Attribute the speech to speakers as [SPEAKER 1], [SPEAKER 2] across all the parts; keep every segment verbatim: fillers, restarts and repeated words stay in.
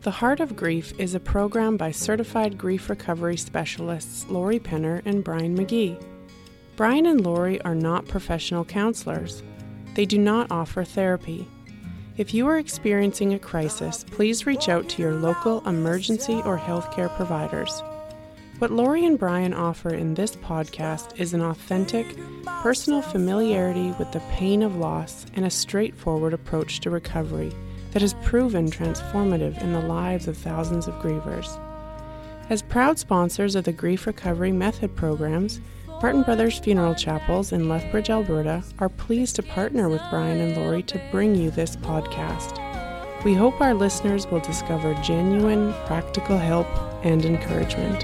[SPEAKER 1] The Heart of Grief is a program by certified grief recovery specialists Lori Penner and Brian McGee. Brian and Lori are not professional counselors. They do not offer therapy. If you are experiencing a crisis, please reach out to your local emergency or healthcare providers. What Lori and Brian offer in this podcast is an authentic, personal familiarity with the pain of loss and a straightforward approach to recovery that has proven transformative in the lives of thousands of grievers. As proud sponsors of the Grief Recovery Method programs, Martin Brothers Funeral Chapels in Lethbridge, Alberta are pleased to partner with Brian and Lori to bring you this podcast. We hope our listeners will discover genuine, practical help and encouragement.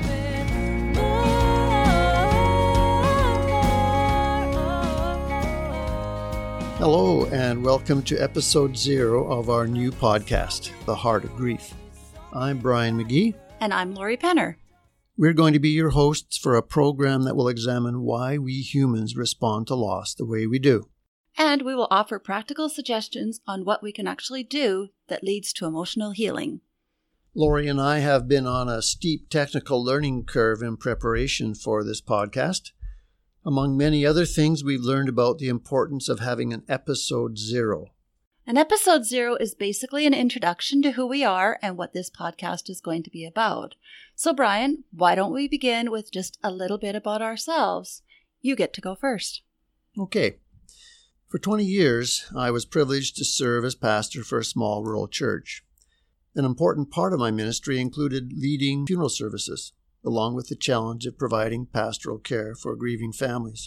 [SPEAKER 2] Hello, and welcome to episode zero of our new podcast, The Heart of Grief. I'm Brian McGee.
[SPEAKER 3] And I'm Lori Penner.
[SPEAKER 2] We're going to be your hosts for a program that will examine why we humans respond to loss the way we do.
[SPEAKER 3] And we will offer practical suggestions on what we can actually do that leads to emotional healing.
[SPEAKER 2] Lori and I have been on a steep technical learning curve in preparation for this podcast. Among many other things, we've learned about the importance of having an episode zero.
[SPEAKER 3] An episode zero is basically an introduction to who we are and what this podcast is going to be about. So, Brian, why don't we begin with just a little bit about ourselves? You get to go first.
[SPEAKER 2] Okay. For twenty years, I was privileged to serve as pastor for a small rural church. An important part of my ministry included leading funeral services, along with the challenge of providing pastoral care for grieving families.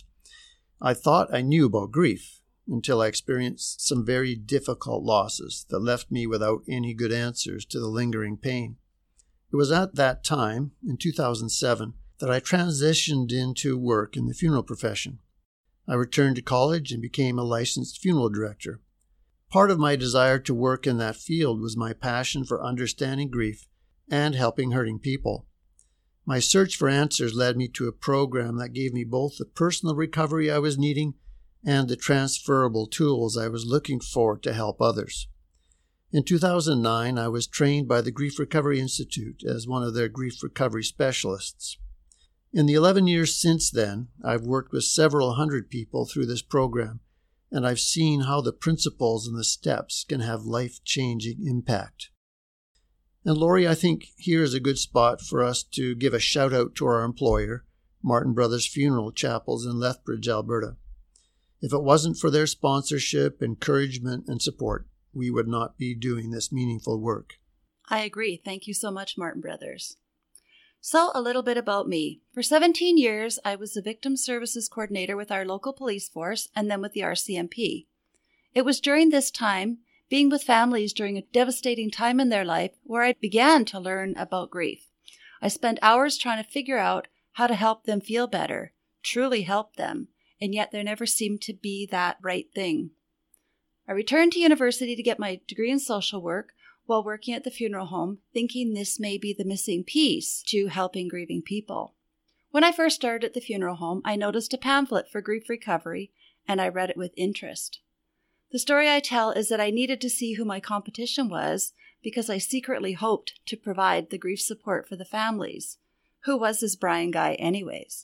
[SPEAKER 2] I thought I knew about grief until I experienced some very difficult losses that left me without any good answers to the lingering pain. It was at that time, in two thousand seven, that I transitioned into work in the funeral profession. I returned to college and became a licensed funeral director. Part of my desire to work in that field was my passion for understanding grief and helping hurting people. My search for answers led me to a program that gave me both the personal recovery I was needing and the transferable tools I was looking for to help others. In two thousand nine, I was trained by the Grief Recovery Institute as one of their grief recovery specialists. In the eleven years since then, I've worked with several hundred people through this program, and I've seen how the principles and the steps can have life-changing impact. And Lori, I think here is a good spot for us to give a shout out to our employer, Martin Brothers Funeral Chapels in Lethbridge, Alberta. If it wasn't for their sponsorship, encouragement, and support, we would not be doing this meaningful work.
[SPEAKER 3] I agree. Thank you so much, Martin Brothers. So, a little bit about me. For seventeen years, I was the Victim Services Coordinator with our local police force and then with the R C M P. It was during this time, being with families during a devastating time in their life, where I began to learn about grief. I spent hours trying to figure out how to help them feel better, truly help them, and yet there never seemed to be that right thing. I returned to university to get my degree in social work while working at the funeral home, thinking this may be the missing piece to helping grieving people. When I first started at the funeral home, I noticed a pamphlet for grief recovery, and I read it with interest. The story I tell is that I needed to see who my competition was because I secretly hoped to provide the grief support for the families. Who was this Brian guy anyways?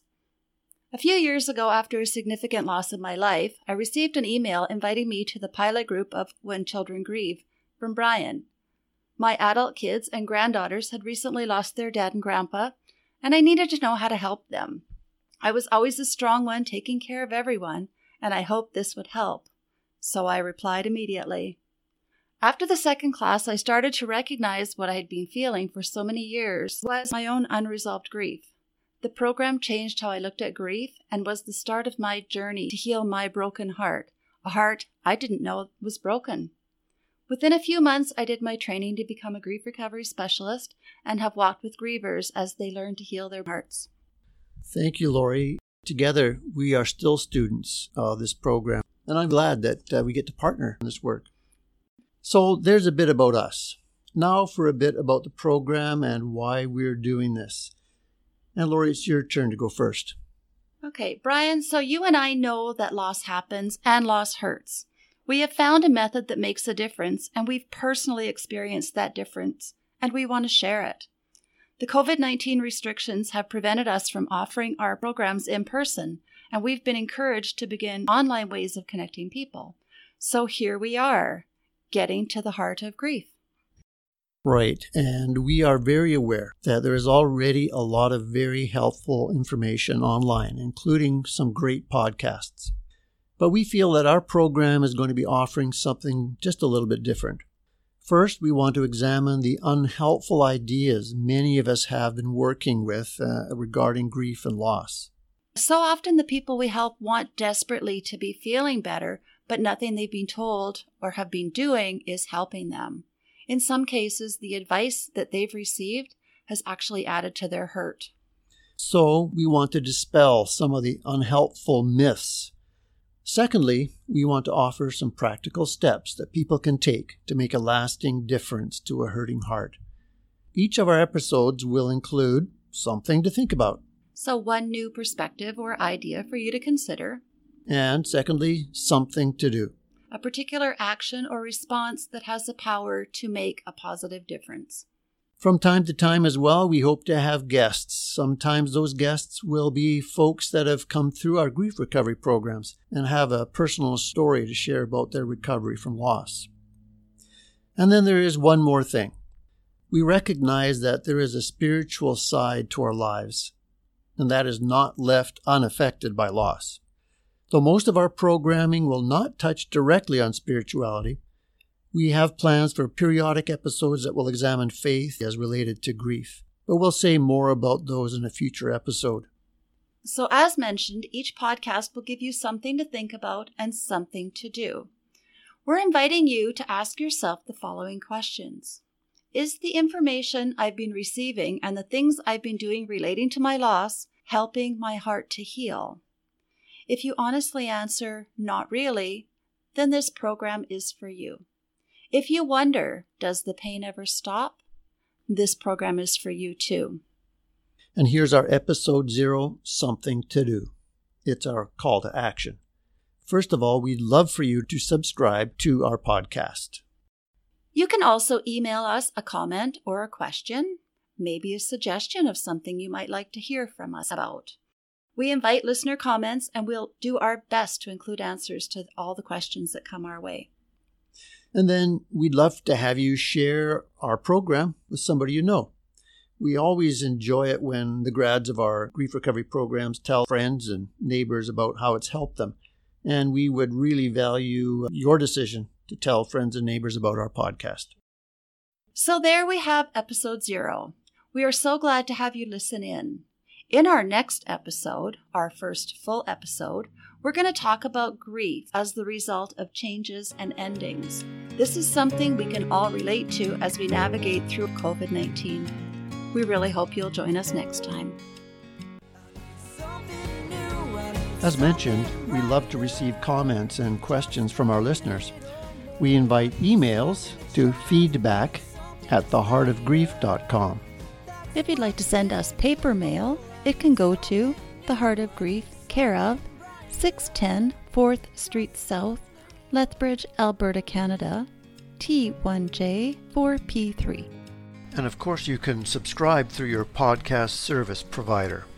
[SPEAKER 3] A few years ago, after a significant loss in my life, I received an email inviting me to the pilot group of When Children Grieve from Brian. My adult kids and granddaughters had recently lost their dad and grandpa, and I needed to know how to help them. I was always the strong one taking care of everyone, and I hoped this would help. So I replied immediately. After the second class, I started to recognize what I had been feeling for so many years was my own unresolved grief. The program changed how I looked at grief and was the start of my journey to heal my broken heart, a heart I didn't know was broken. Within a few months, I did my training to become a grief recovery specialist and have walked with grievers as they learn to heal their hearts.
[SPEAKER 2] Thank you, Lori. Together, we are still students of this program, and I'm glad that uh, we get to partner in this work. So there's a bit about us. Now for a bit about the program and why we're doing this. And Lori, it's your turn to go first.
[SPEAKER 3] Okay, Brian, so you and I know that loss happens and loss hurts. We have found a method that makes a difference, and we've personally experienced that difference and we want to share it. The covid nineteen restrictions have prevented us from offering our programs in person, and we've been encouraged to begin online ways of connecting people. So here we are, getting to the heart of grief.
[SPEAKER 2] Right, and we are very aware that there is already a lot of very helpful information online, including some great podcasts. But we feel that our program is going to be offering something just a little bit different. First, we want to examine the unhelpful ideas many of us have been working with uh, regarding grief and loss.
[SPEAKER 3] So often the people we help want desperately to be feeling better, but nothing they've been told or have been doing is helping them. In some cases, the advice that they've received has actually added to their hurt.
[SPEAKER 2] So we want to dispel some of the unhelpful myths. Secondly, we want to offer some practical steps that people can take to make a lasting difference to a hurting heart. Each of our episodes will include something to think about.
[SPEAKER 3] So one new perspective or idea for you to consider.
[SPEAKER 2] And secondly, something to do.
[SPEAKER 3] A particular action or response that has the power to make a positive difference.
[SPEAKER 2] From time to time as well, we hope to have guests. Sometimes those guests will be folks that have come through our grief recovery programs and have a personal story to share about their recovery from loss. And then there is one more thing. We recognize that there is a spiritual side to our lives, and that is not left unaffected by loss. Though most of our programming will not touch directly on spirituality, we have plans for periodic episodes that will examine faith as related to grief, but we'll say more about those in a future episode.
[SPEAKER 3] So as mentioned, each podcast will give you something to think about and something to do. We're inviting you to ask yourself the following questions. Is the information I've been receiving and the things I've been doing relating to my loss helping my heart to heal? If you honestly answer, not really, then this program is for you. If you wonder, does the pain ever stop? This program is for you too.
[SPEAKER 2] And here's our episode zero, Something to Do. It's our call to action. First of all, we'd love for you to subscribe to our podcast.
[SPEAKER 3] You can also email us a comment or a question, maybe a suggestion of something you might like to hear from us about. We invite listener comments, and we'll do our best to include answers to all the questions that come our way.
[SPEAKER 2] And then we'd love to have you share our program with somebody you know. We always enjoy it when the grads of our grief recovery programs tell friends and neighbors about how it's helped them. And we would really value your decision to tell friends and neighbors about our podcast.
[SPEAKER 3] So there we have episode zero. We are so glad to have you listen in. In our next episode, our first full episode, we're going to talk about grief as the result of changes and endings. This is something we can all relate to as we navigate through covid nineteen. We really hope you'll join us next time.
[SPEAKER 2] As mentioned, we love to receive comments and questions from our listeners. We invite emails to feedback at the heart of grief dot com.
[SPEAKER 3] If you'd like to send us paper mail, it can go to The Heart of Grief, care of six ten fourth Street South, Lethbridge, Alberta, Canada, T one J four P three.
[SPEAKER 2] And of course, you can subscribe through your podcast service provider.